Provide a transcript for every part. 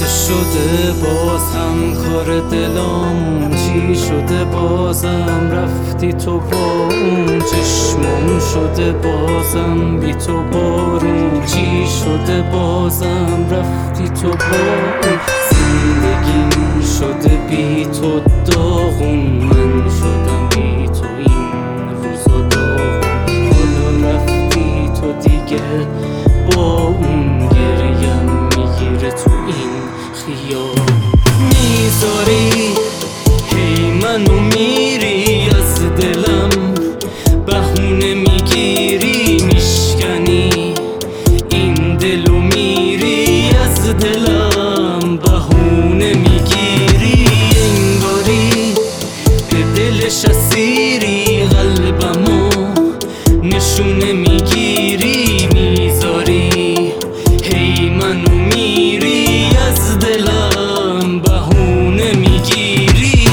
شده باز هم کار دلامون چی شده بازم رفتی تو با اون چشمم شده بازم بی تو بارون چی شده بازم رفتی تو با اون زندگیم شده بی تو داغون من شدم بی تو این روزا داغون حالا رفتی تو دیگه با اون گریم میگیره تو این خیال میذاری هی منو میری از دلم بهونه میگیری میشکنی این دلو میری از دلم بهونه میگیری انگاری به دلش اسیری قلبمو نشونه میگیری میذاری هی منو میری از دلم بهونه میگیری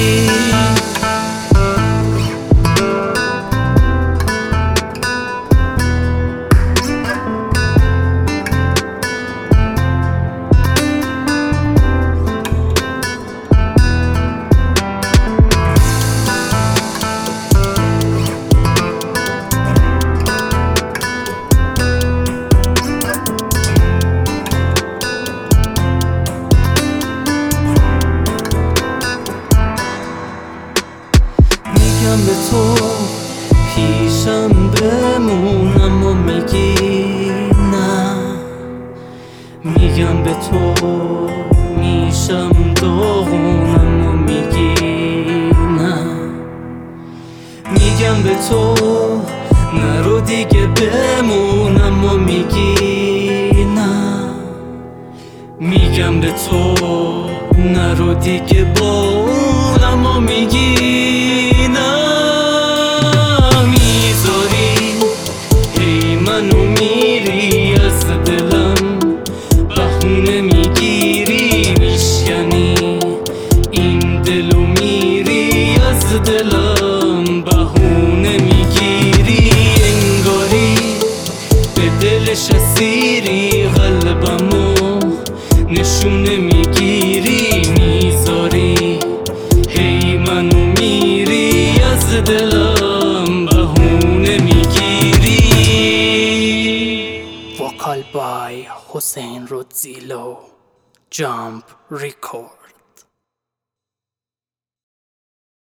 میگم به تو پیشم بمون اما میگی نه میگم به تو میشم داغون اما میگی نه میگم به تو نرو دیگه بمون اما میگی نه میگم به تو نرو دیگه با اون اما میگی نه میذاری هی منو میری از دلم بهونه میگیری میشکنی این دلو میری از دلم بهونه میگیری انگاری به دلش اسیری قلبمو نشونه میگیری میذاری هی منو میری از دلم بهونه میگیری وکال بای حسین رودزیلو جامپ ریکورد